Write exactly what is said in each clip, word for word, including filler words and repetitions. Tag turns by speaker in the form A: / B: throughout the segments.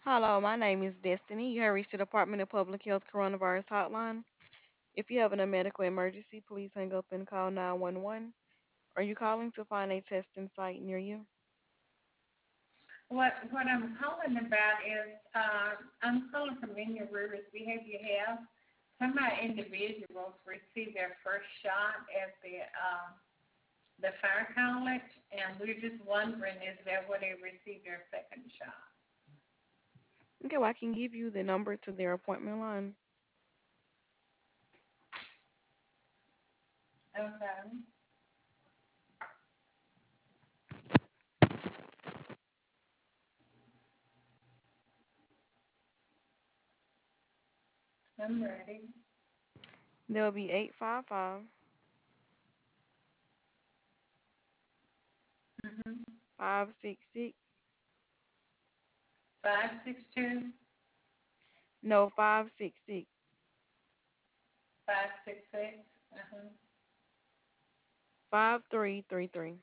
A: Hello, my name is Destiny. You have reached the Department of Public Health Coronavirus Hotline. If you have a medical emergency, please hang up and call nine one one. Are you calling to find a testing site near you?
B: What what I'm calling about is uh, I'm calling from Indian Rivers Behavior Health. Some of our individuals received their first shot at the uh, the fire college, and we're just wondering is that where they received their second shot?
A: Okay, well, I can give you the number to their appointment line.
B: Okay, I'm ready.
A: They'll be eight five five,
B: Mhm.
A: five six six.
B: Five six two
A: No, five six six,
B: five six six. Uh-huh.
A: five three three three.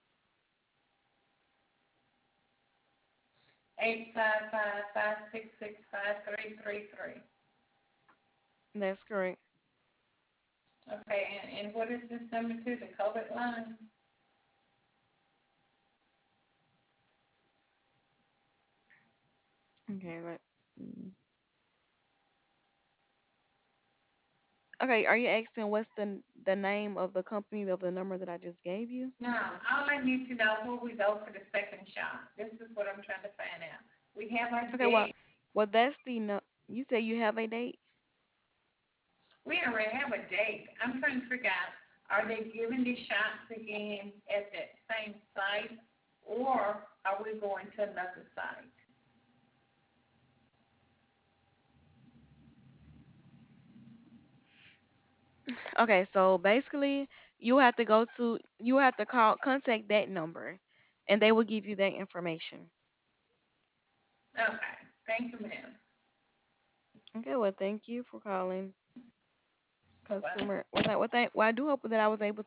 B: Eight five five five six six five three three three.
A: That's correct.
B: Okay, and, and what is this number two? The COVID line?
A: Okay, let's see. Okay, are you asking what's the the name of the company of the number that I just gave you?
B: No, all I need to know where we go for the second shot. This is what I'm trying to find out. We have our
A: Okay, well,
B: date.
A: well, that's the no. You say you have a date.
B: We already have a date. I'm trying to figure out, are they giving these shots again at that same site, or are we going to another site?
A: Okay, so basically, you have to go to you have to call contact that number, and they will give you that information.
B: Okay. Thank you, ma'am.
A: Okay, well, thank you for calling
B: Bye-bye.
A: customer. Well, I, well, thank, well, I do hope that I was able